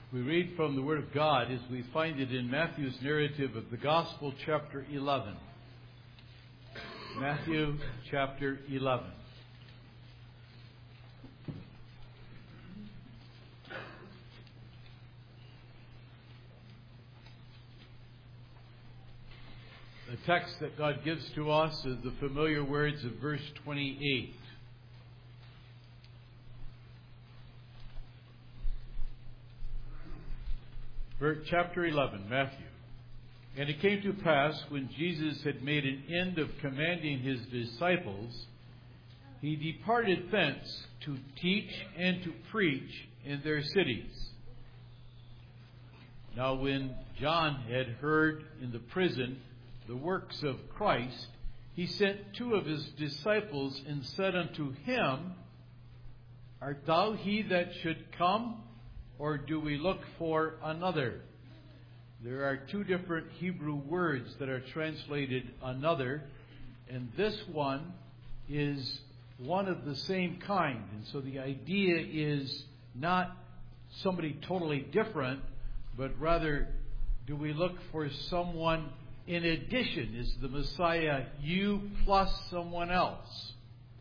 We read from the Word of God as we find it in Matthew's narrative of the Gospel, chapter 11. Matthew, chapter 11. The text that God gives to us is the familiar words of verse 28. Chapter 11, Matthew. And it came to pass, when Jesus had made an end of commanding his disciples, he departed thence to teach and to preach in their cities. Now when John had heard in the prison the works of Christ, he sent two of his disciples and said unto him, Art thou he that should come, or do we look for another? There are two different Hebrew words that are translated another, and this one is one of the same kind. And so the idea is not somebody totally different, but rather, do we look for someone in addition? Is the Messiah you plus someone else?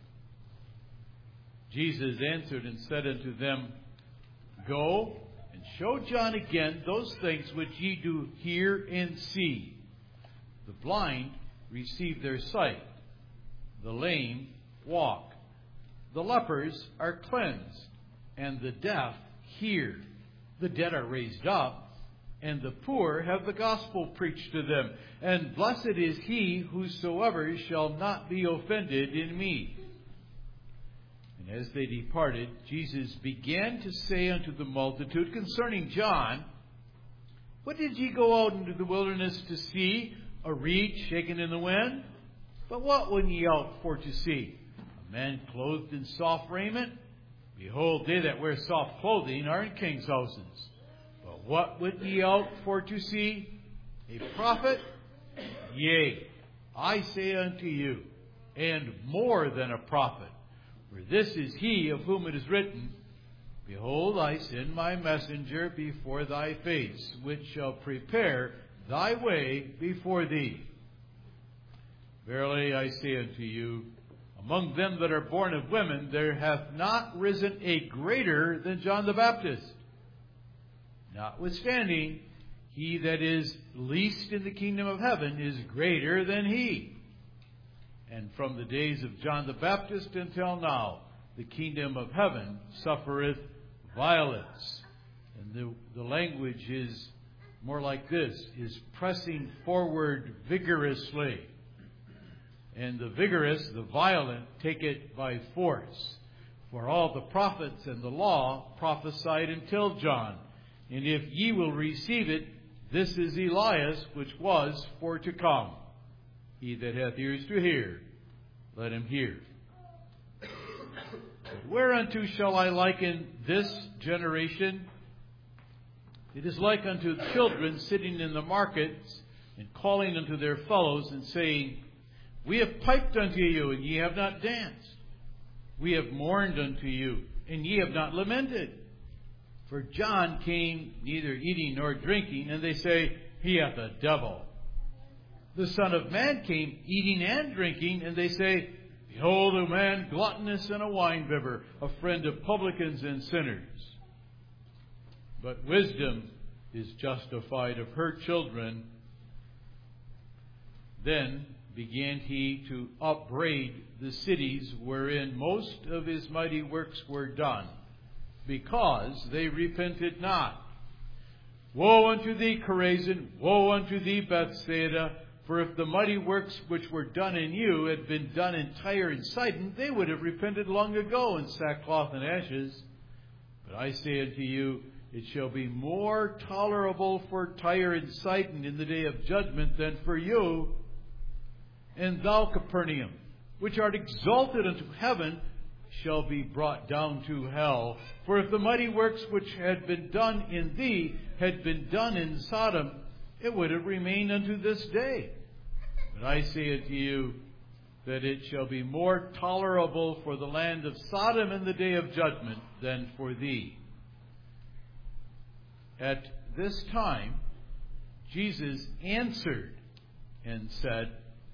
Jesus answered and said unto them, Go and show John again those things which ye do hear and see. The blind receive their sight. The lame walk. The lepers are cleansed. And the deaf hear. The dead are raised up. And the poor have the gospel preached to them. And blessed is he whosoever shall not be offended in me. And as they departed, Jesus began to say unto the multitude concerning John, What did ye go out into the wilderness to see? A reed shaken in the wind? But what went ye out for to see? A man clothed in soft raiment? Behold, they that wear soft clothing are in kings' houses. But what went ye out for to see? A prophet? Yea, I say unto you, and more than a prophet. For this is he of whom it is written, Behold, I send my messenger before thy face, which shall prepare thy way before thee. Verily I say unto you, among them that are born of women, there hath not risen a greater than John the Baptist. Notwithstanding, he that is least in the kingdom of heaven is greater than he. And from the days of John the Baptist until now, the kingdom of heaven suffereth violence. And the language is more like this, is pressing forward vigorously. And the vigorous, the violent, take it by force. For all the prophets and the law prophesied until John. And if ye will receive it, this is Elias, which was for to come. He that hath ears to hear, let him hear. Whereunto shall I liken this generation? It is like unto children sitting in the markets, and calling unto their fellows, and saying, We have piped unto you, and ye have not danced. We have mourned unto you, and ye have not lamented. For John came neither eating nor drinking, and they say, He hath a devil. The Son of Man came eating and drinking, and they say, Behold, a man gluttonous and a winebibber, a friend of publicans and sinners. But wisdom is justified of her children. Then began he to upbraid the cities wherein most of his mighty works were done, because they repented not. Woe unto thee, Chorazin! Woe unto thee, Bethsaida! For if the mighty works which were done in you had been done in Tyre and Sidon, they would have repented long ago in sackcloth and ashes. But I say unto you, it shall be more tolerable for Tyre and Sidon in the day of judgment than for you. And thou, Capernaum, which art exalted unto heaven, shall be brought down to hell. For if the mighty works which had been done in thee had been done in Sodom, it would have remained unto this day. But I say unto you, that it shall be more tolerable for the land of Sodom in the day of judgment than for thee. At this time, Jesus answered and said,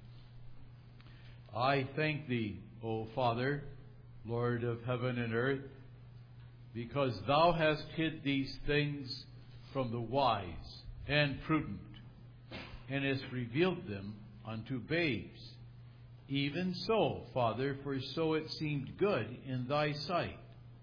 I thank thee, O Father, Lord of heaven and earth, because thou hast hid these things from the wise and prudent, and hast revealed them unto babes. Even so, Father, for so it seemed good in thy sight.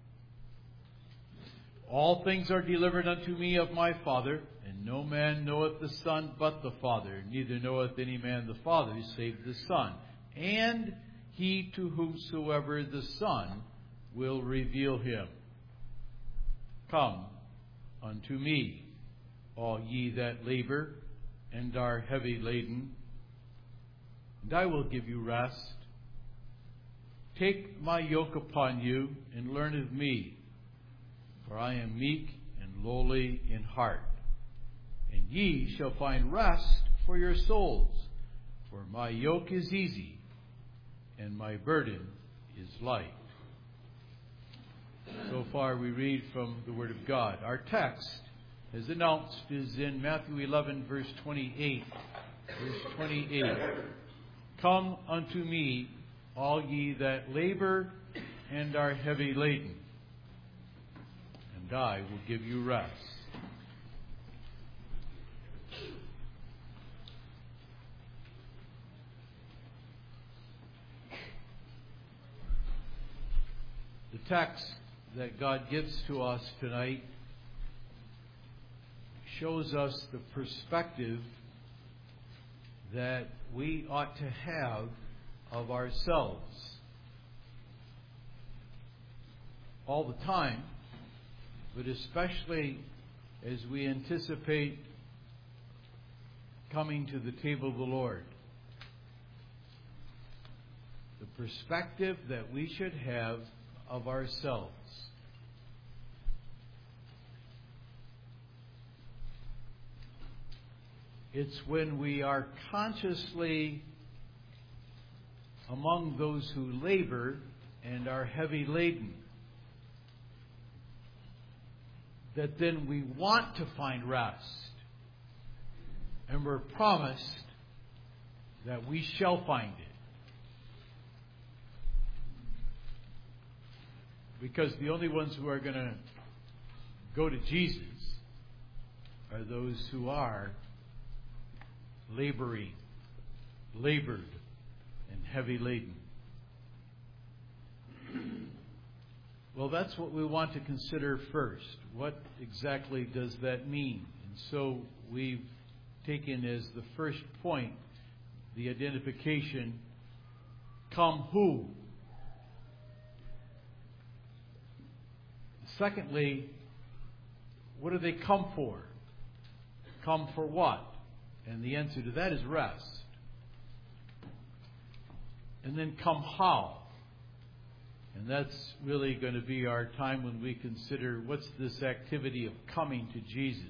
All things are delivered unto me of my Father, and no man knoweth the Son but the Father, neither knoweth any man the Father save the Son, and he to whomsoever the Son will reveal him. Come unto me, all ye that labor and are heavy laden, and I will give you rest. Take my yoke upon you, and learn of me, for I am meek and lowly in heart, and ye shall find rest for your souls. For my yoke is easy, and my burden is light. So far we read from the Word of God. Our text, as announced, is in Matthew 11, verse 28. Verse 28. Come unto me, all ye that labor and are heavy laden, and I will give you rest. The text that God gives to us tonight shows us the perspective that we ought to have of ourselves all the time, but especially as we anticipate coming to the table of the Lord. The perspective that we should have of ourselves. It's when we are consciously among those who labor and are heavy laden that then we want to find rest, and we're promised that we shall find it. Because the only ones who are going to go to Jesus are those who are labored, and heavy laden. Well, that's what we want to consider first. What exactly does that mean? And so we've taken as the first point the identification, come who? Secondly, what do they come for? Come for what? And the answer to that is rest. And then come how? And that's really going to be our time when we consider what's this activity of coming to Jesus.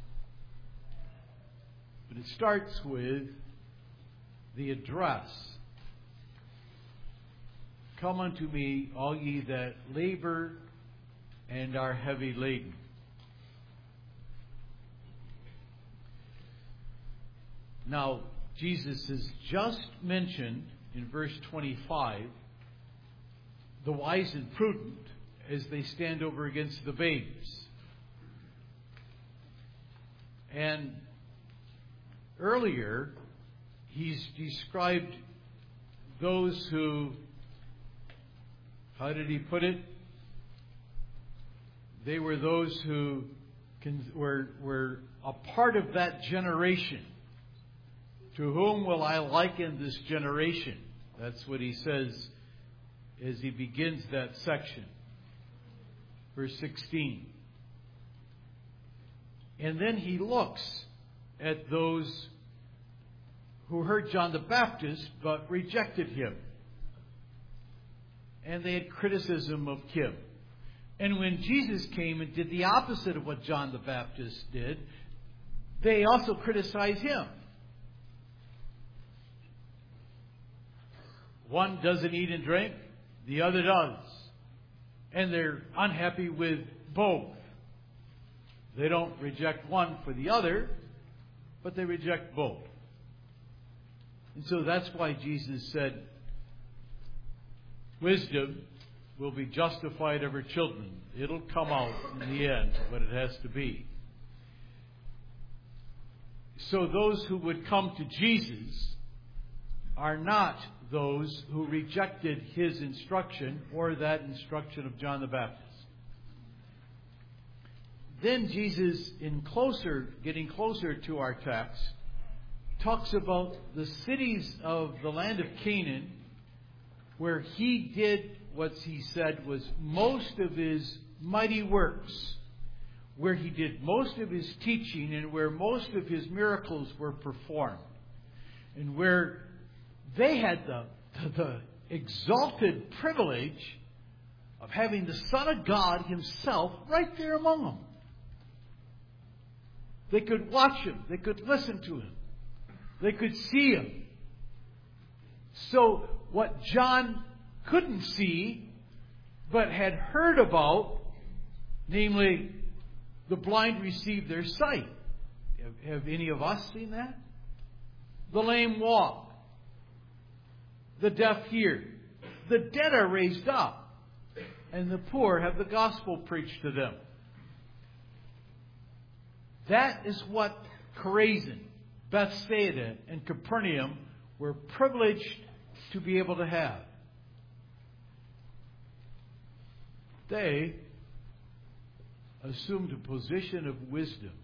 But it starts with the address. Come unto me, all ye that labor and are heavy laden. Now, Jesus has just mentioned in verse 25 the wise and prudent as they stand over against the babes. And earlier, he's described those who, how did he put it? They were those who were a part of that generation. To whom will I liken this generation? That's what he says as he begins that section. Verse 16. And then he looks at those who heard John the Baptist but rejected him. And they had criticism of him. And when Jesus came and did the opposite of what John the Baptist did, they also criticized him. One doesn't eat and drink, the other does. And they're unhappy with both. They don't reject one for the other, but they reject both. And so that's why Jesus said, wisdom will be justified of her children. It'll come out in the end what it has to be. So those who would come to Jesus are not those who rejected his instruction or that instruction of John the Baptist. Then Jesus, getting closer to our text, talks about the cities of the land of Canaan, where he did what he said was most of his mighty works, where he did most of his teaching and where most of his miracles were performed, and where they had the exalted privilege of having the Son of God himself right there among them. They could watch him. They could listen to him. They could see him. So what John couldn't see, but had heard about, namely, the blind receive their sight. Have any of us seen that? The lame walk. The deaf hear. The dead are raised up. And the poor have the gospel preached to them. That is what Chorazin, Bethsaida, and Capernaum were privileged to be able to have. They assumed a position of wisdom.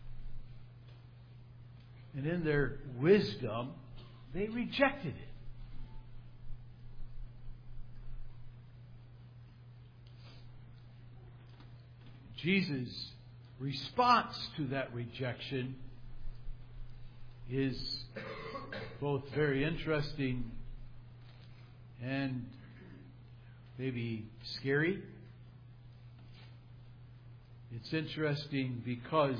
And in their wisdom, they rejected it. Jesus' response to that rejection is both very interesting and maybe scary. It's interesting because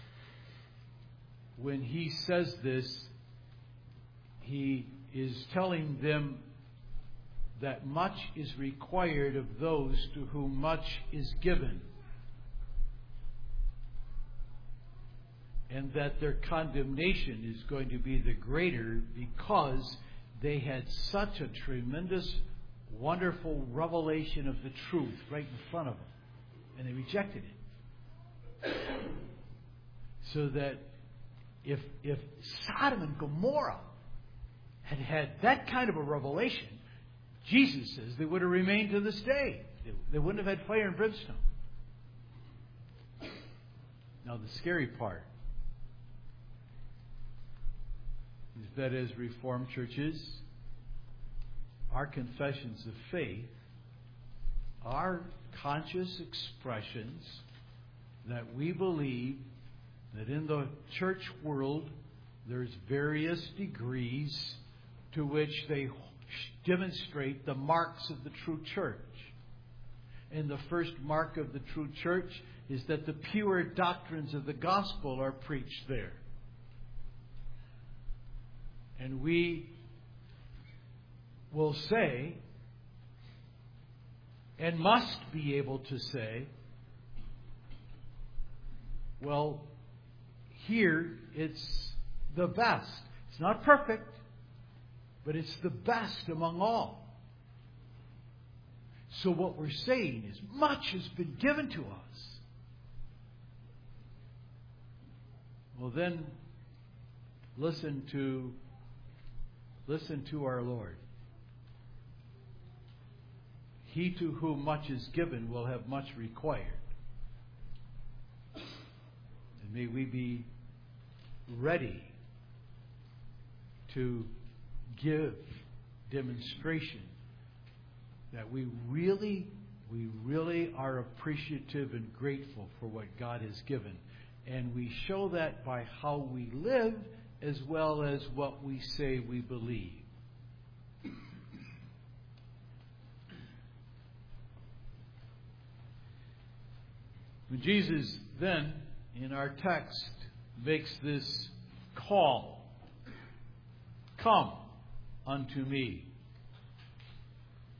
when he says this, he is telling them that much is required of those to whom much is given, and that their condemnation is going to be the greater because they had such a tremendous, wonderful revelation of the truth right in front of them, and they rejected it. So that if Sodom and Gomorrah had had that kind of a revelation, Jesus says they would have remained to this day. They wouldn't have had fire and brimstone. Now the scary part is that as Reformed churches, our confessions of faith are conscious expressions that we believe that in the church world there's various degrees to which they demonstrate the marks of the true church. And the first mark of the true church is that the pure doctrines of the gospel are preached there. And we will say, and must be able to say, well, here it's the best. It's not perfect, but it's the best among all. So what we're saying is much has been given to us. Well, then listen to our Lord. He to whom much is given will have much required. And may we be ready to give demonstration that we really are appreciative and grateful for what God has given. And we show that by how we live as well as what we say we believe. When Jesus then, in our text, makes this call, "Come unto me,"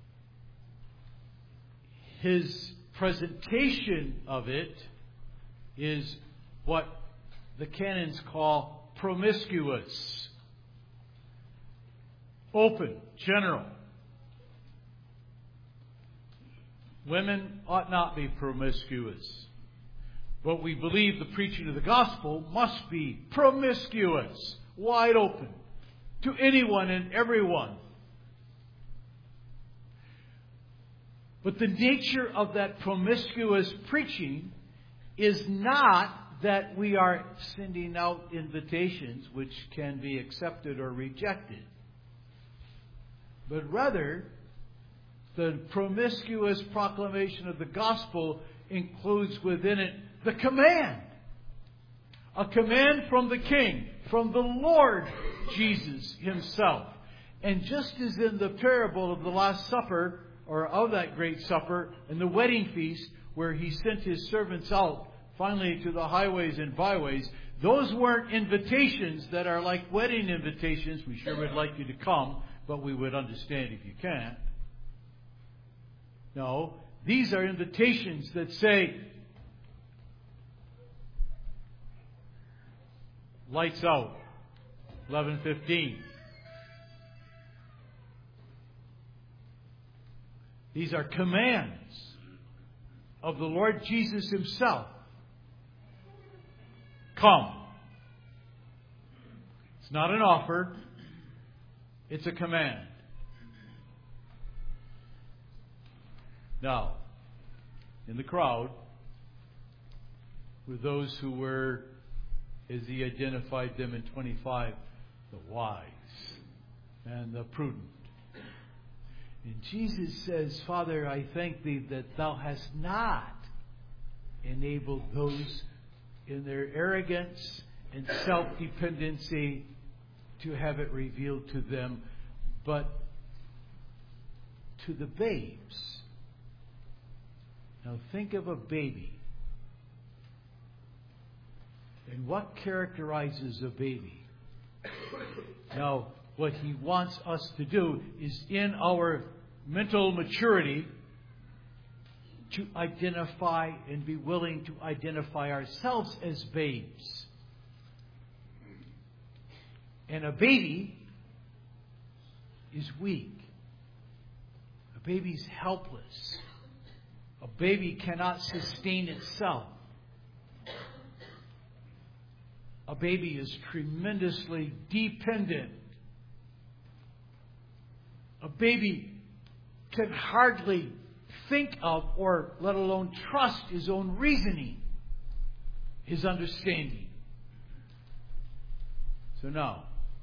his presentation of it is what the canons call promiscuous. Open, general. Women ought not be promiscuous. But we believe the preaching of the gospel must be promiscuous, wide open, to anyone and everyone. But the nature of that promiscuous preaching is not that we are sending out invitations which can be accepted or rejected. But rather, the promiscuous proclamation of the gospel includes within it the command. A command from the King, from the Lord Jesus Himself. And just as in the parable of the Last Supper, or of that great supper, and the wedding feast, where He sent His servants out, finally to the highways and byways, those weren't invitations that are like wedding invitations. We sure would like you to come, but we would understand if you can't. No, these are invitations that say, lights out, 11:15. These are commands of the Lord Jesus Himself. Come. It's not an offer. It's a command. Now, in the crowd were those who were, as He identified them in 25, the wise and the prudent. And Jesus says, Father, I thank Thee that Thou hast not enabled those in their arrogance and self-dependency to have it revealed to them, but to the babes. Now think of a baby. And what characterizes a baby? Now, what He wants us to do is, in our mental maturity, to identify and be willing to identify ourselves as babes. And a baby is weak. A baby's helpless. A baby cannot sustain itself. A baby is tremendously dependent. A baby can hardly think of, or let alone trust, his own reasoning, his understanding. So now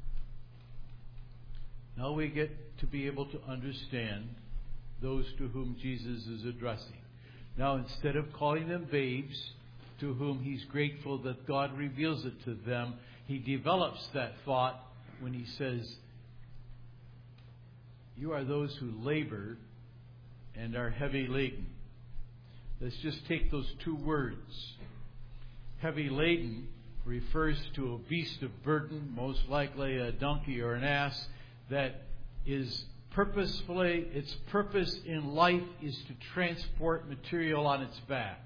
we get to be able to understand those to whom Jesus is addressing. Now, instead of calling them babes, to whom He's grateful that God reveals it to them, He develops that thought when He says, you are those who labor and are heavy laden. Let's just take those two words. Heavy laden refers to a beast of burden, most likely a donkey or an ass, that is purposefully, its purpose in life is to transport material on its back.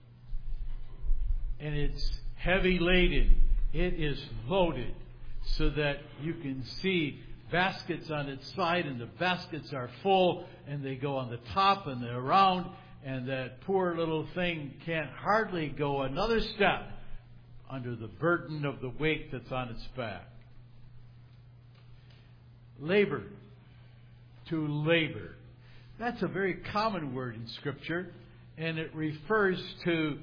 And it's heavy laden. It is loaded so that you can see baskets on its side, and the baskets are full, and they go on the top and they're around, and that poor little thing can't hardly go another step under the burden of the weight that's on its back. Labor. To labor. That's a very common word in Scripture, and it refers to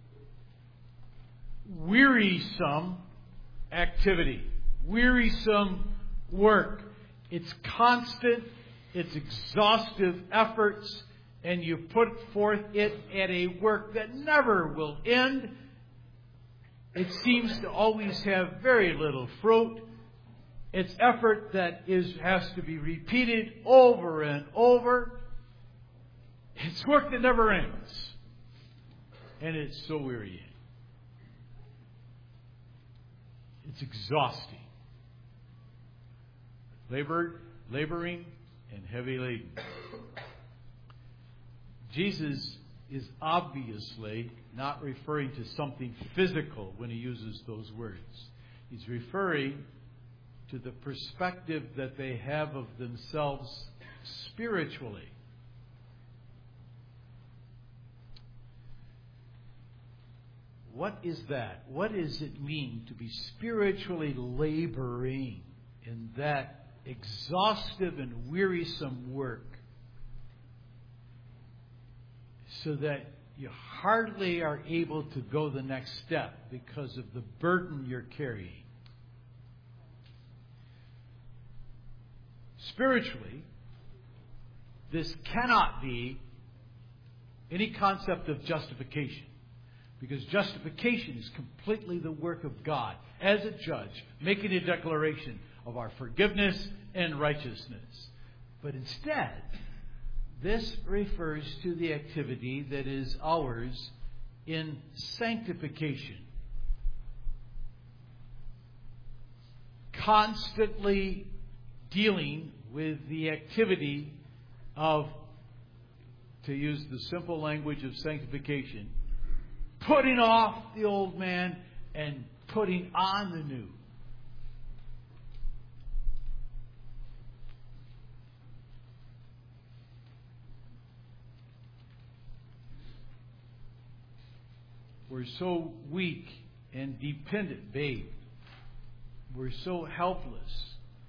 wearisome activity, wearisome work. It's constant, it's exhaustive efforts, and you put forth it at a work that never will end. It seems to always have very little fruit. It's effort that has to be repeated over and over. It's work that never ends. And it's so wearying. It's exhausting. Laboring and heavy laden. Jesus is obviously not referring to something physical when he uses those words. He's referring to the perspective that they have of themselves spiritually. What is that? What does it mean to be spiritually laboring in that exhaustive and wearisome work, so that you hardly are able to go the next step because of the burden you're carrying? Spiritually, this cannot be any concept of justification, because justification is completely the work of God as a judge, making a declaration of our forgiveness and righteousness. But instead, this refers to the activity that is ours in sanctification. Constantly dealing with the activity of, to use the simple language of sanctification, putting off the old man and putting on the new. We're so weak and dependent, babe. We're so helpless.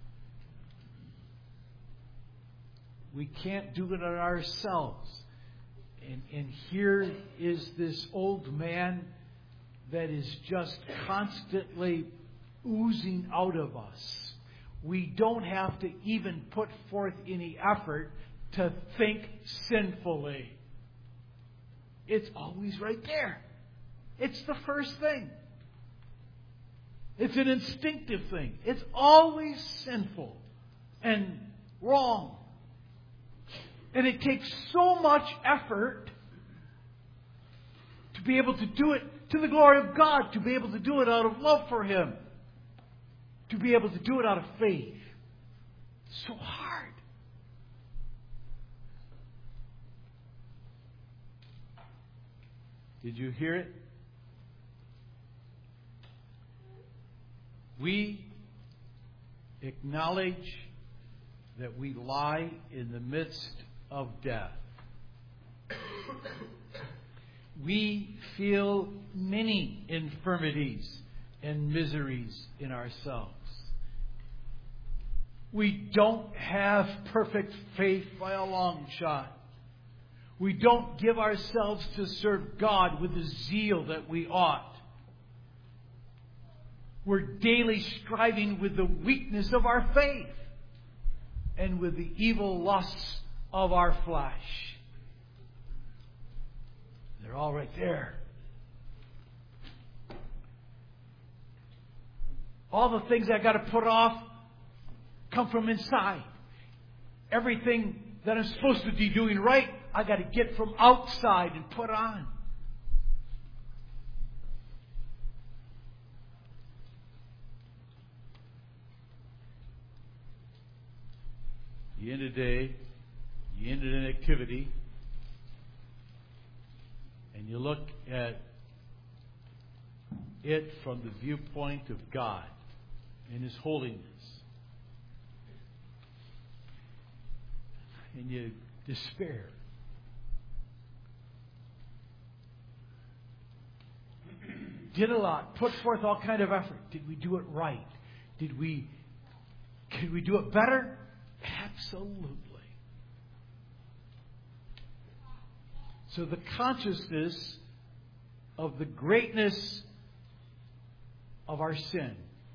We can't do it on ourselves. And here is this old man that is just constantly oozing out of us. We don't have to even put forth any effort to think sinfully. It's always right there. It's the first thing. It's an instinctive thing. It's always sinful and wrong. And it takes so much effort to be able to do it to the glory of God, to be able to do it out of love for Him, to be able to do it out of faith. It's so hard. Did you hear it? We acknowledge that we lie in the midst of death. We feel many infirmities and miseries in ourselves. We don't have perfect faith by a long shot. We don't give ourselves to serve God with the zeal that we ought. We're daily striving with the weakness of our faith and with the evil lusts of our flesh. They're all right there. All the things I got to put off come from inside. Everything that I'm supposed to be doing right, I got to get from outside and put on. You end a day, you end an activity, and you look at it from the viewpoint of God and His holiness. And you despair. Did a lot, put forth all kind of effort. Did we do it right? Could we do it better? Absolutely. So the consciousness of the greatness of our sin,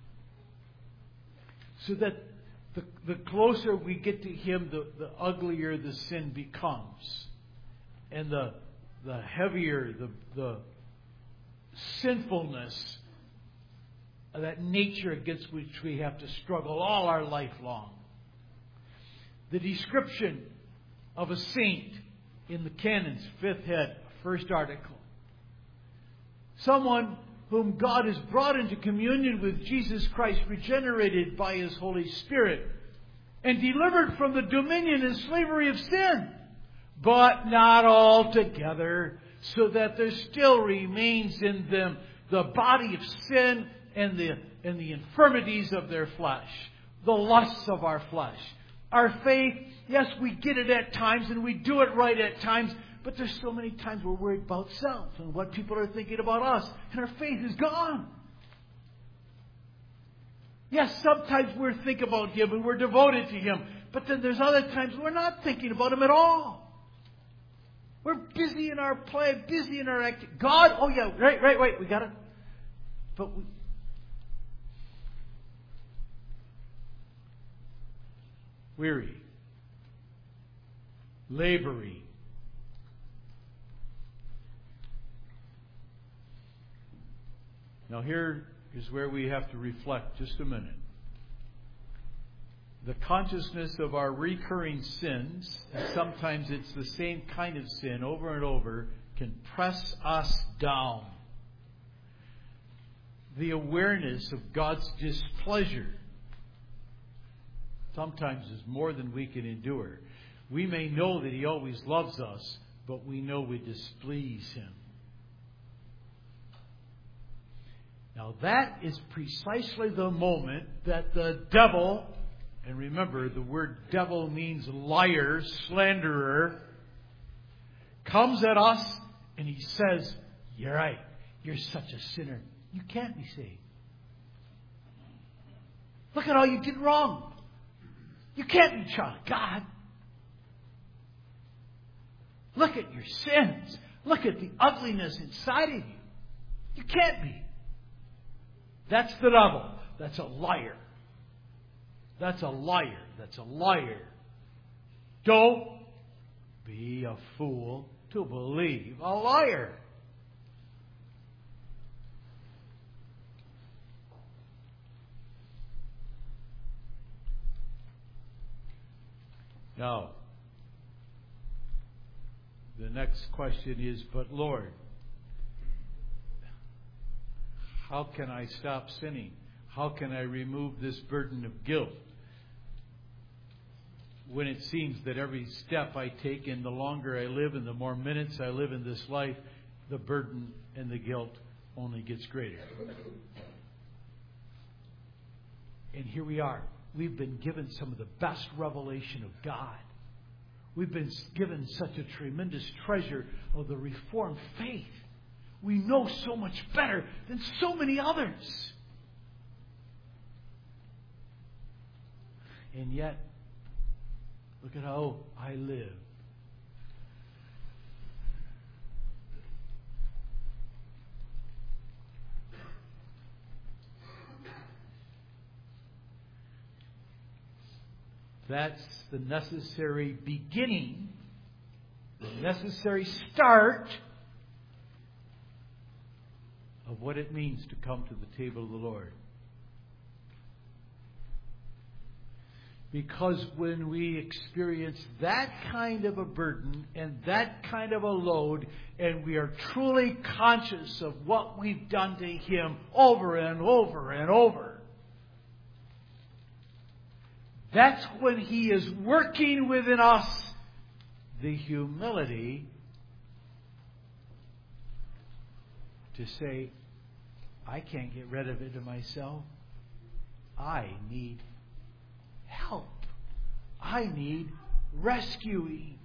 so that the closer we get to Him, the uglier the sin becomes, and the heavier the sinfulness of that nature against which we have to struggle all our life long. The description of a saint in the canon's 5th head, 1st article. Someone whom God has brought into communion with Jesus Christ, regenerated by His Holy Spirit, and delivered from the dominion and slavery of sin, but not altogether, so that there still remains in them the body of sin and the infirmities of their flesh, the lusts of our flesh. Our faith, yes, we get it at times and we do it right at times, but there's so many times we're worried about self and what people are thinking about us, and our faith is gone. Yes, sometimes we're thinking about Him and we're devoted to Him, but then there's other times we're not thinking about Him at all. We're busy in our play, busy in our activity. God, oh yeah, right, we got it. But weary, laboring. Now here is where we have to reflect just a minute. The consciousness of our recurring sins, and sometimes it's the same kind of sin over and over, can press us down. The awareness of God's displeasure sometimes is more than we can endure. We may know that He always loves us, but we know we displease Him. Now that is precisely the moment that the devil, and remember the word devil means liar, slanderer, comes at us and he says, "You're right, you're such a sinner. You can't be saved. Look at all you did wrong. You can't be a child of God. Look at your sins. Look at the ugliness inside of you. You can't be." That's the devil. That's a liar. That's a liar. That's a liar. Don't be a fool to believe a liar. Now, the next question is, but Lord, how can I stop sinning? How can I remove this burden of guilt? When it seems that every step I take and the longer I live and the more minutes I live in this life, the burden and the guilt only gets greater. And here we are. We've been given some of the best revelation of God. We've been given such a tremendous treasure of the Reformed faith. We know so much better than so many others. And yet, look at how I live. That's the necessary beginning, the necessary start of what it means to come to the table of the Lord. Because when we experience that kind of a burden and that kind of a load, and we are truly conscious of what we've done to Him over and over and over, that's when He is working within us the humility to say, I can't get rid of it in myself. I need help. I need rescuing.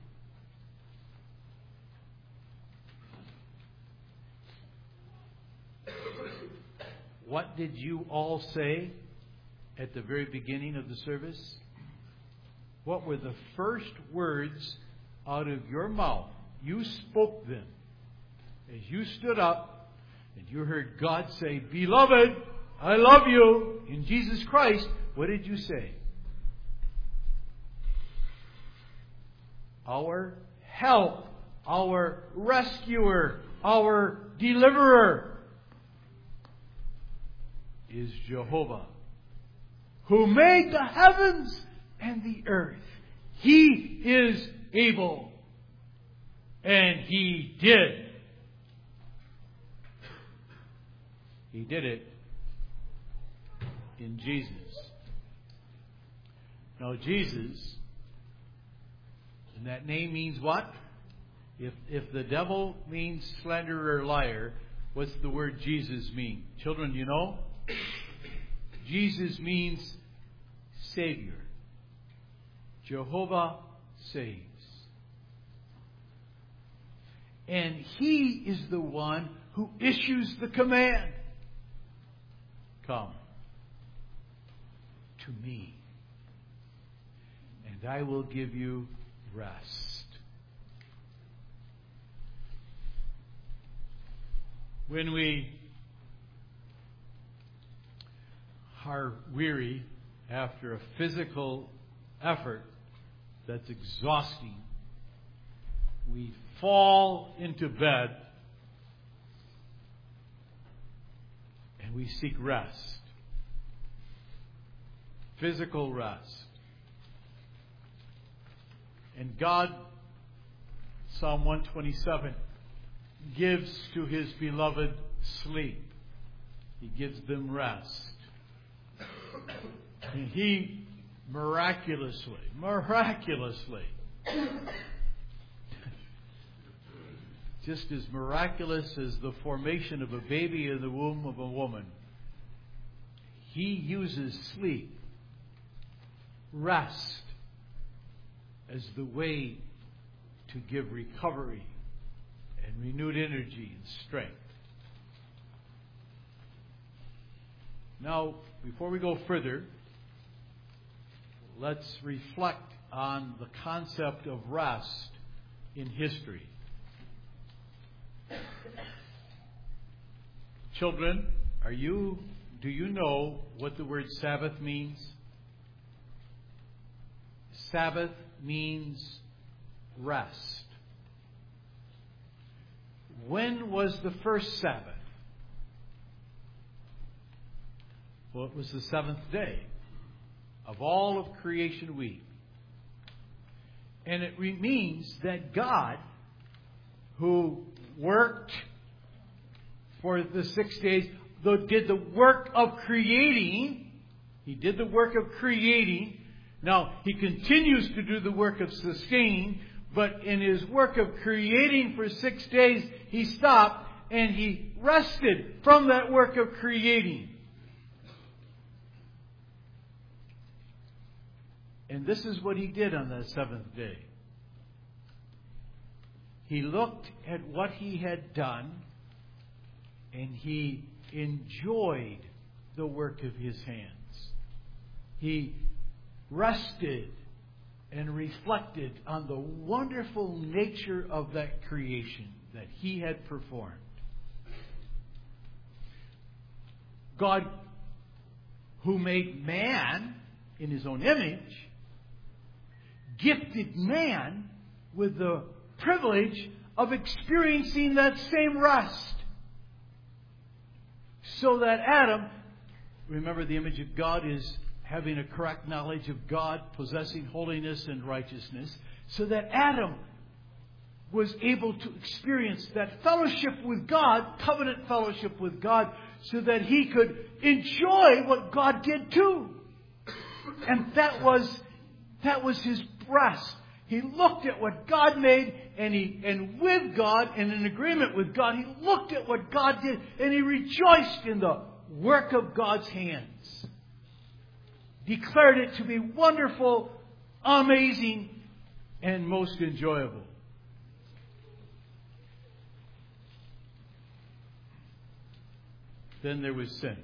What did you all say at the very beginning of the service? What were the first words out of your mouth? You spoke them as you stood up and you heard God say, "Beloved, I love you in Jesus Christ." What did you say? Our help, our rescuer, our deliverer is Jehovah, who made the heavens and the earth. He is able. And He did. He did it in Jesus. Now Jesus, and that name means what? If the devil means slanderer or liar, what's the word Jesus mean? Children, you know? Jesus means Savior. Jehovah saves. And He is the one who issues the command. Come to me, and I will give you rest. When we are weary after a physical effort that's exhausting, we fall into bed and we seek rest. Physical rest. And God, Psalm 127, gives to His beloved sleep. He gives them rest. And He miraculously, just as miraculous as the formation of a baby in the womb of a woman, He uses sleep, rest, as the way to give recovery and renewed energy and strength. Now, before we go further, let's reflect on the concept of rest in history. Children, do you know what the word Sabbath means? Sabbath means rest. When was the first Sabbath? Well, it was the seventh day of all of creation week. And it means that God, who worked for the 6 days, did the work of creating. He did the work of creating. Now, He continues to do the work of sustaining, but in His work of creating for 6 days, He stopped and He rested from that work of creating. And this is what He did on that seventh day. He looked at what He had done, and He enjoyed the work of His hands. He rested and reflected on the wonderful nature of that creation that He had performed. God, who made man in His own image, gifted man with the privilege of experiencing that same rest. So that Adam, remember the image of God is having a correct knowledge of God, possessing holiness and righteousness, so that Adam was able to experience that fellowship with God, covenant fellowship with God, so that he could enjoy what God did too. And that was his rest. He looked at what God made, and with God, and in agreement with God, he looked at what God did, and he rejoiced in the work of God's hands. Declared it to be wonderful, amazing, and most enjoyable. Then there was sin.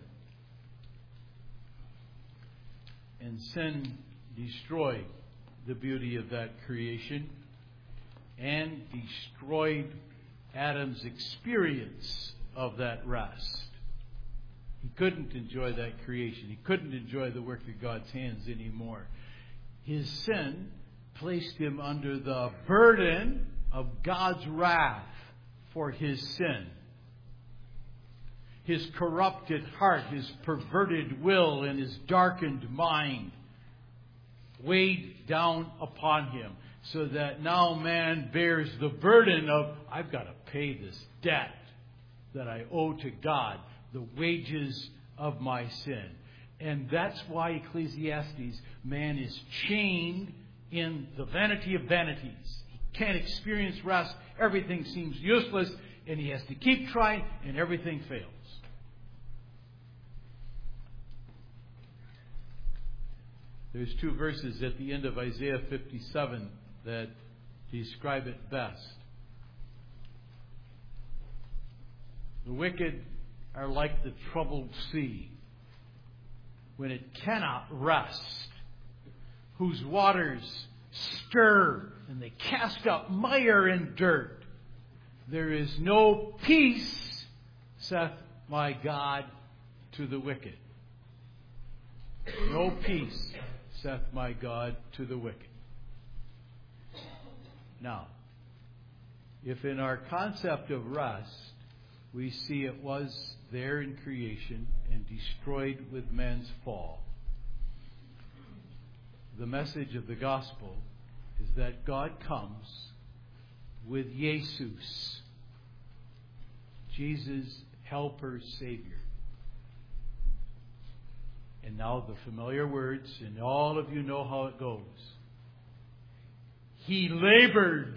And sin destroyed the beauty of that creation and destroyed Adam's experience of that rest. He couldn't enjoy that creation. He couldn't enjoy the work of God's hands anymore. His sin placed him under the burden of God's wrath for his sin. His corrupted heart, his perverted will, and his darkened mind weighed down upon him, so that now man bears the burden of, I've got to pay this debt that I owe to God, the wages of my sin. And that's why Ecclesiastes, man is chained in the vanity of vanities. He can't experience rest everything seems useless, and he has to keep trying, and everything fails. There's two verses at the end of Isaiah 57 that describe it best. The wicked are like the troubled sea, when it cannot rest, whose waters stir and they cast up mire and dirt. There is no peace, saith my God, to the wicked. No peace, saith my God, to the wicked. Now, if in our concept of rest, we see it was there in creation and destroyed with man's fall, the message of the gospel is that God comes with Jesus, Jesus, helper, Savior. And now the familiar words, and all of you know how it goes. He labored.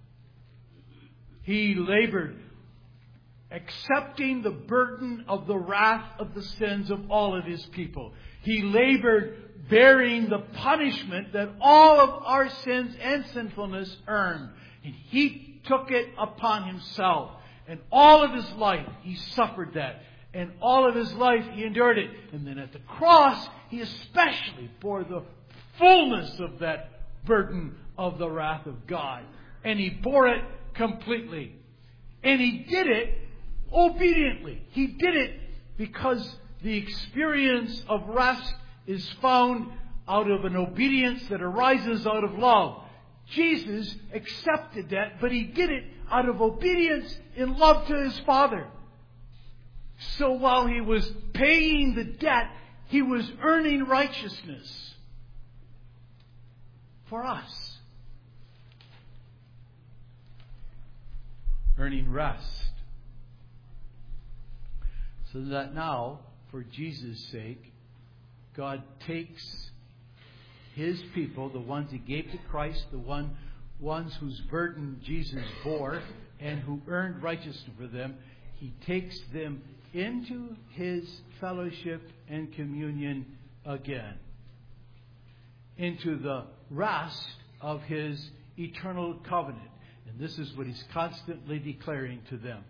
He labored, accepting the burden of the wrath of the sins of all of His people. He labored, bearing the punishment that all of our sins and sinfulness earned. And He took it upon Himself. And all of His life, He suffered that. And all of His life, He endured it. And then at the cross, He especially bore the fullness of that burden of the wrath of God. And He bore it completely. And He did it obediently. He did it because the experience of rest is found out of an obedience that arises out of love. Jesus accepted that, but He did it out of obedience in love to His Father. So while He was paying the debt, He was earning righteousness for us. Earning rest. So that now, for Jesus' sake, God takes His people, the ones He gave to Christ, the ones whose burden Jesus bore and who earned righteousness for them, He takes them into His fellowship and communion again. Into the rest of His eternal covenant. And this is what He's constantly declaring to them.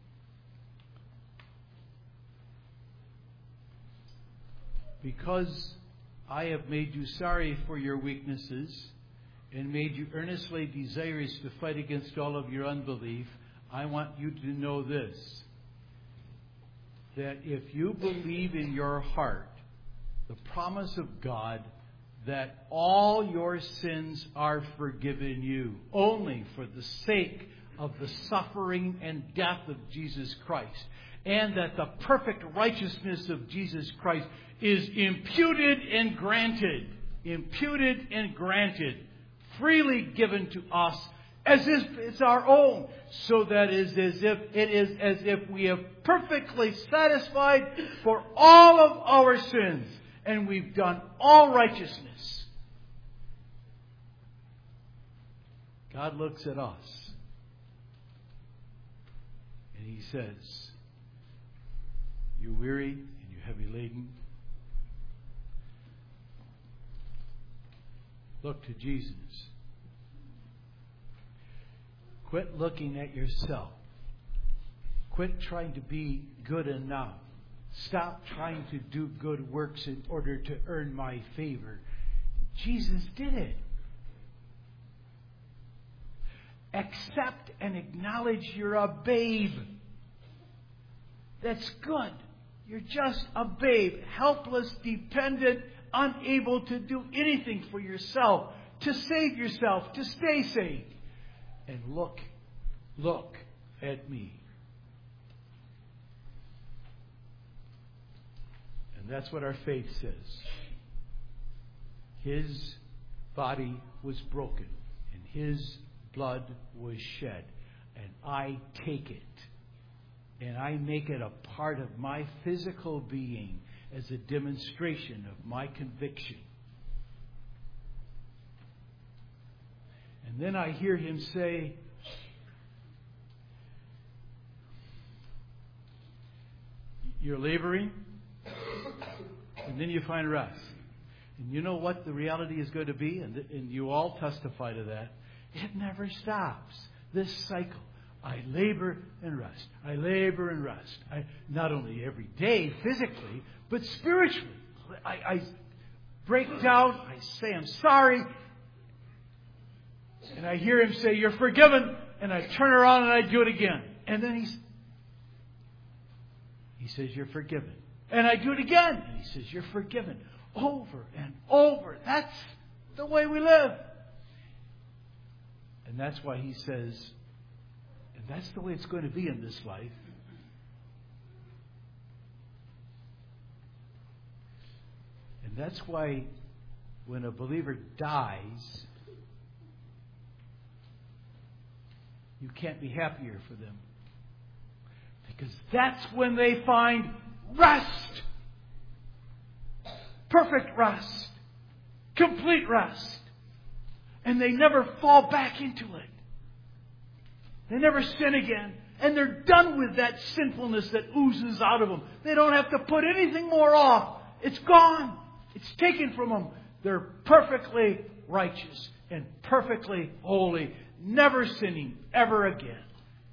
Because I have made you sorry for your weaknesses and made you earnestly desirous to fight against all of your unbelief, I want you to know this, that if you believe in your heart the promise of God that all your sins are forgiven you only for the sake of the suffering and death of Jesus Christ, and that the perfect righteousness of Jesus Christ is imputed and granted, freely given to us as if it's our own, so that it is as if we have perfectly satisfied for all of our sins, and we've done all righteousness. God looks at us, and He says, "You weary and you heavy laden, look to Jesus. Quit looking at yourself. Quit trying to be good enough. Stop trying to do good works in order to earn my favor. Jesus did it. Accept and acknowledge you're a babe. That's good. You're just a babe, helpless, dependent, unable to do anything for yourself, to save yourself, to stay saved. And look at me." And that's what our faith says. His body was broken and His blood was shed. And I take it and I make it a part of my physical being as a demonstration of my conviction. And then I hear Him say, You're laboring, and then you find rest. And you know what the reality is going to be? And you all testify to that. It never stops. This cycle. I labor and rest. I labor and rest. Not only every day physically, but spiritually. I break down. I say I'm sorry. And I hear Him say, you're forgiven. And I turn around and I do it again. And then He says, you're forgiven. And I do it again. And He says, you're forgiven. Over and over. That's the way we live. And that's why He says, and that's the way it's going to be in this life. And that's why when a believer dies, you can't be happier for them. Because that's when they find rest. Perfect rest. Complete rest. And they never fall back into it. They never sin again. And they're done with that sinfulness that oozes out of them. They don't have to put anything more off. It's gone. It's taken from them. They're perfectly righteous and perfectly holy, never sinning ever again.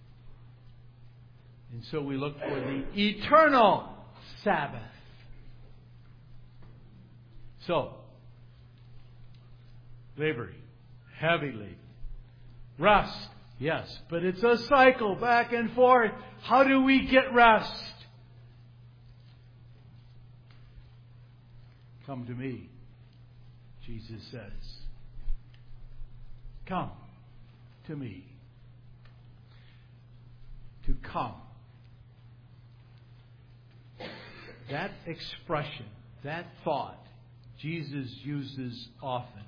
And so we look for the eternal Sabbath. So, laboring, heavy laboring. Rest, yes, but it's a cycle back and forth. How do we get rest? Come to me, Jesus says. Come to me. To come. That expression, that thought, Jesus uses often.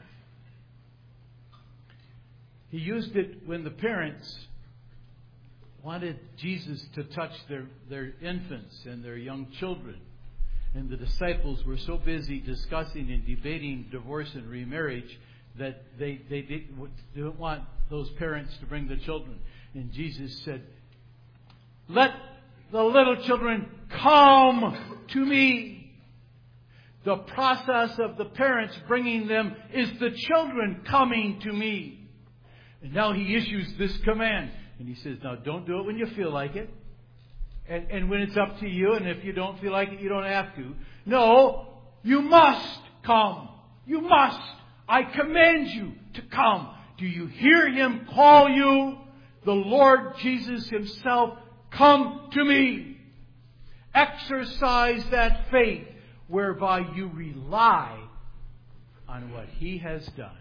He used it when the parents wanted Jesus to touch their infants and their young children. And the disciples were so busy discussing and debating divorce and remarriage that they didn't want those parents to bring the children. And Jesus said, let the little children come to me. The process of the parents bringing them is the children coming to me. And now He issues this command. And He says, now don't do it when you feel like it. And when it's up to you. And if you don't feel like it, you don't have to. No, you must come. You must. I command you to come. Do you hear Him call you? The Lord Jesus Himself, come to me. Exercise that faith whereby you rely on what He has done.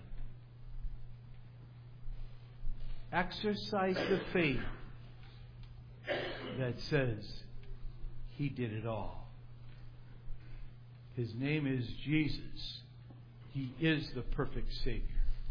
Exercise the faith that says He did it all. His name is Jesus. He is the perfect Savior.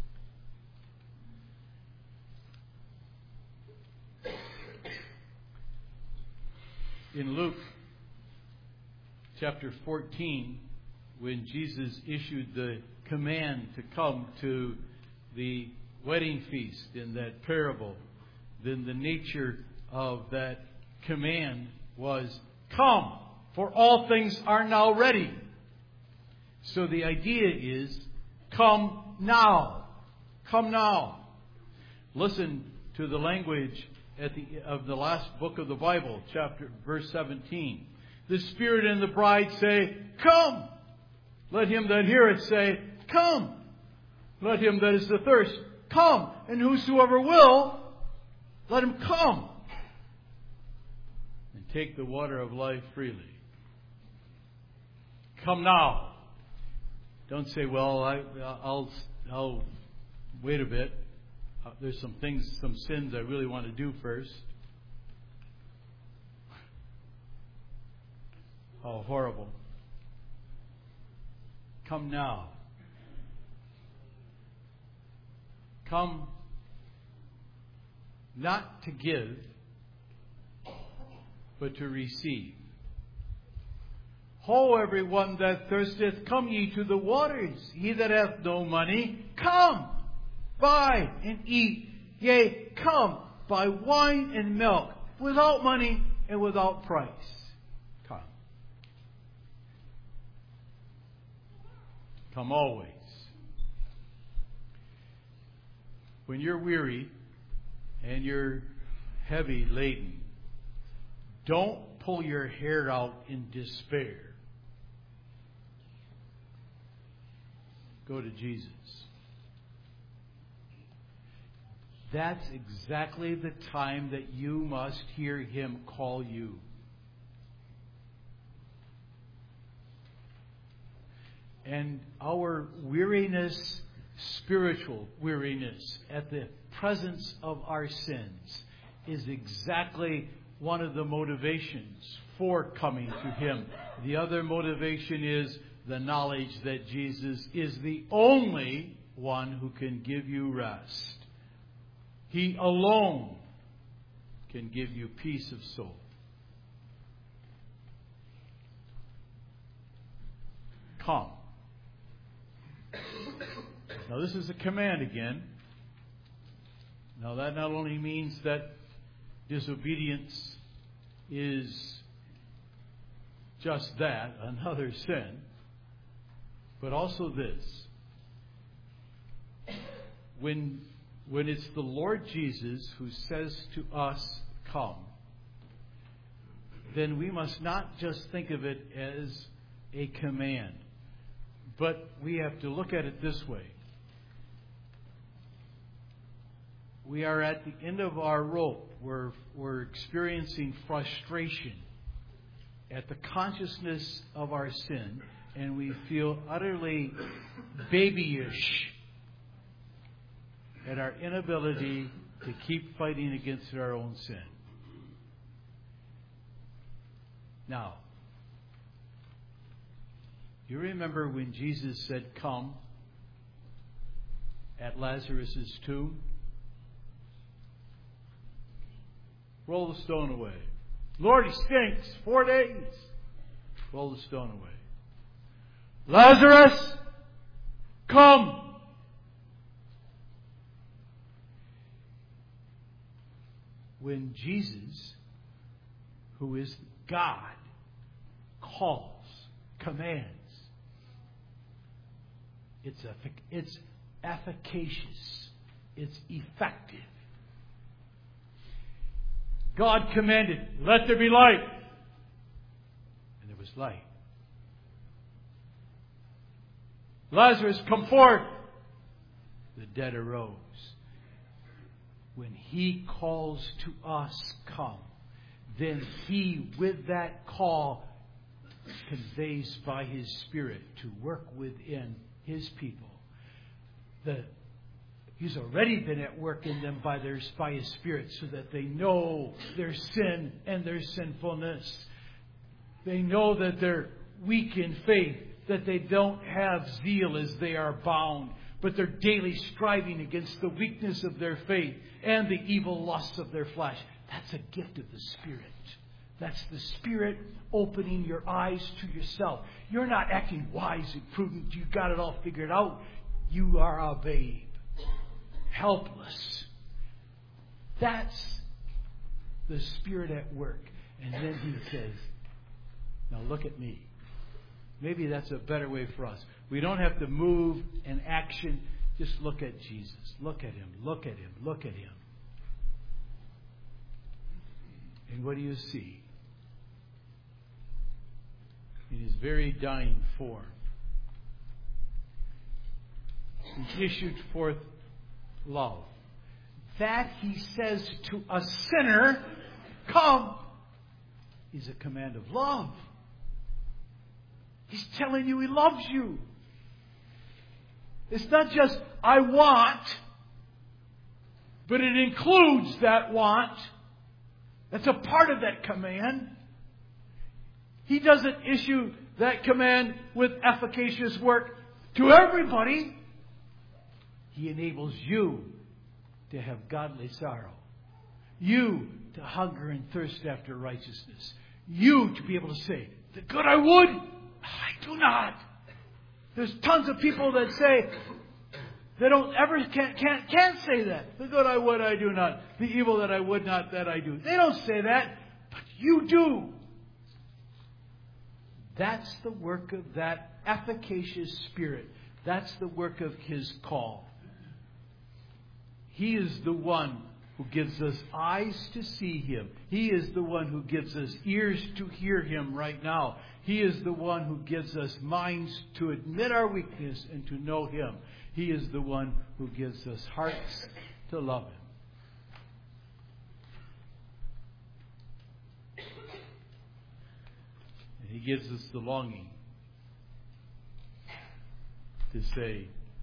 In Luke chapter 14, when Jesus issued the command to come to the wedding feast in that parable, then the nature of that command was, come, for all things are now ready. So the idea is, come now. Come now. Listen to the language of the last book of the Bible, verse 17. The Spirit and the bride say, come. Let him that heareth say, come. Let him that is athirst, come. And whosoever will, let him come. And take the water of life freely. Come now. Don't say, well, I'll wait a bit. There's some sins I really want to do first. How horrible. Come now. Come not to give, but to receive. Ho, everyone that thirsteth, come ye to the waters. He that hath no money, come, buy and eat. Yea, come, buy wine and milk, without money and without price. Come. Come always. When you're weary and you're heavy laden, don't pull your hair out in despair. Go to Jesus. That's exactly the time that you must hear Him call you. And our weariness, spiritual weariness, at the presence of our sins, is exactly one of the motivations for coming to Him. The other motivation is the knowledge that Jesus is the only one who can give you rest. He alone can give you peace of soul. Come. Now this is a command again. Now that not only means that disobedience is just that, another sin, but also this. When it's the Lord Jesus who says to us, come, then we must not just think of it as a command, but we have to look at it this way. We are at the end of our rope. We're experiencing frustration at the consciousness of our sin, and we feel utterly babyish at our inability to keep fighting against our own sin. Now, you remember when Jesus said, come, at Lazarus' tomb? Roll the stone away. Lord, he stinks. 4 days. Roll the stone away. Lazarus, come. When Jesus, who is God, calls, commands, it's efficacious. It's effective. God commanded, let there be light. And there was light. Lazarus, come forth. The dead arose. When He calls to us, come, then He, with that call, conveys by His Spirit to work within His people. He's already been at work in them by His Spirit, so that they know their sin and their sinfulness. They know that they're weak in faith, that they don't have zeal as they are bound, but they're daily striving against the weakness of their faith and the evil lusts of their flesh. That's a gift of the Spirit. That's the Spirit opening your eyes to yourself. You're not acting wise and prudent. You've got it all figured out. You are a babe. Helpless. That's the Spirit at work. And then He says, now look at me. Maybe that's a better way for us. We don't have to move in action. Just look at Jesus. Look at Him. Look at Him. Look at Him. And what do you see? In His very dying form, He issued forth love. That He says to a sinner, come, is a command of love. He's telling you He loves you. It's not just, I want, but it includes that want. That's a part of that command. He doesn't issue that command with efficacious work to everybody. He enables you to have godly sorrow. You to hunger and thirst after righteousness. You to be able to say, the good I would, I do not. There's tons of people that say, they don't ever, can't say that. The good I would, I do not. The evil that I would not, that I do. They don't say that, but you do. That's the work of that efficacious Spirit That's the work of His call. He is the one who gives us eyes to see Him. He is the one who gives us ears to hear Him right now. He is the one who gives us minds to admit our weakness and to know Him. He is the one who gives us hearts to love Him. And He gives us the longing to say,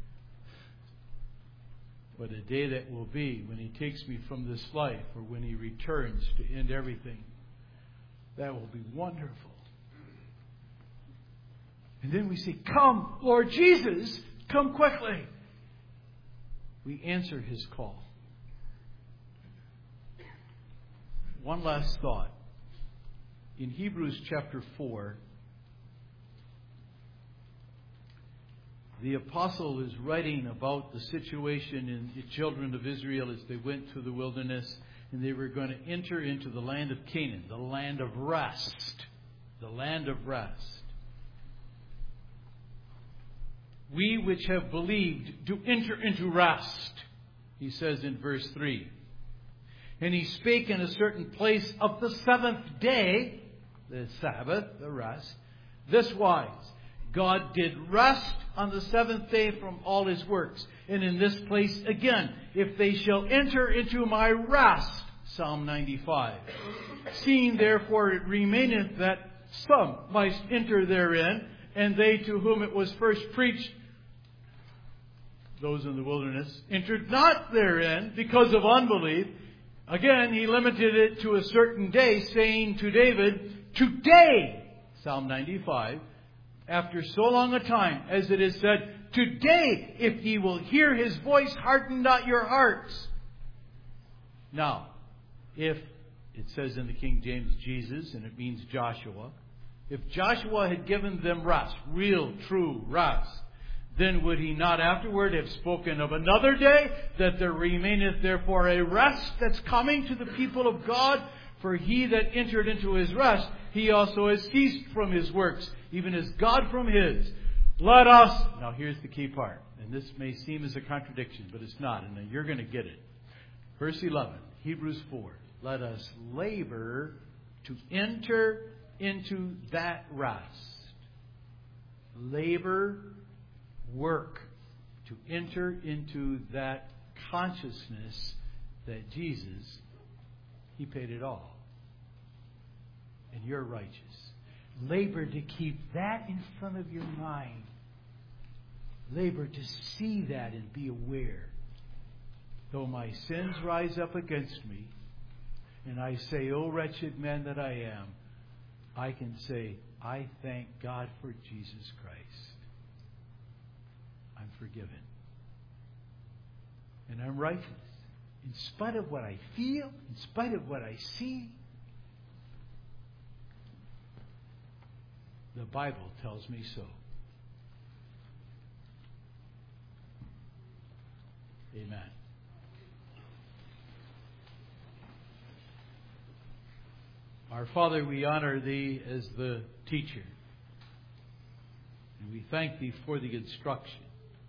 what a day that will be when He takes me from this life, or when He returns to end everything. That will be wonderful. And then we say, come, Lord Jesus, come quickly. We answer His call. One last thought. In Hebrews chapter 4, the apostle is writing about the situation in the children of Israel as they went through the wilderness, and they were going to enter into the land of Canaan, the land of rest. The land of rest. We which have believed do enter into rest, he says in verse 3. And he spake in a certain place of the seventh day, the Sabbath, the rest, this wise. God did rest on the seventh day from all His works. And in this place again, if they shall enter into my rest, Psalm 95. Seeing therefore it remaineth that some might enter therein, and they to whom it was first preached, those in the wilderness, entered not therein because of unbelief. Again, He limited it to a certain day, saying to David, today, Psalm 95, after so long a time, as it is said, today, if ye will hear His voice, harden not your hearts. Now, if it says in the King James Jesus, and it means Joshua, if Joshua had given them rest, real, true rest, then would he not afterward have spoken of another day, that there remaineth therefore a rest that's coming to the people of God? For he that entered into his rest, he also has ceased from his works, even as God from His. Let us, now here's the key part, and this may seem as a contradiction, but it's not, and you're going to get it. Verse 11, Hebrews 4, let us labor to enter into that rest. Labor, work, to enter into that consciousness that Jesus, He paid it all. And you're righteous. Labor to keep that in front of your mind. Labor to see that and be aware. Though my sins rise up against me, and I say, "O wretched man that I am," I can say, I thank God for Jesus Christ. I'm forgiven. And I'm righteous. In spite of what I feel, in spite of what I see, the Bible tells me so. Amen. Our Father, we honor Thee as the teacher. And we thank Thee for the instruction.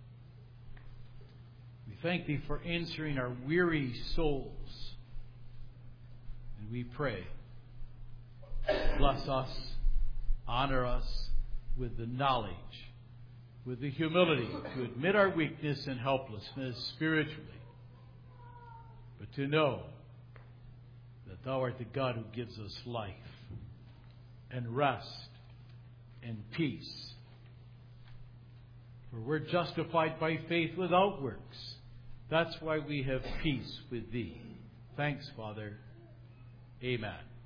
We thank Thee for answering our weary souls. And we pray, bless us, honor us with the knowledge, with the humility to admit our weakness and helplessness spiritually, but to know that Thou art the God who gives us life and rest and peace. For we're justified by faith without works. That's why we have peace with Thee. Thanks, Father. Amen.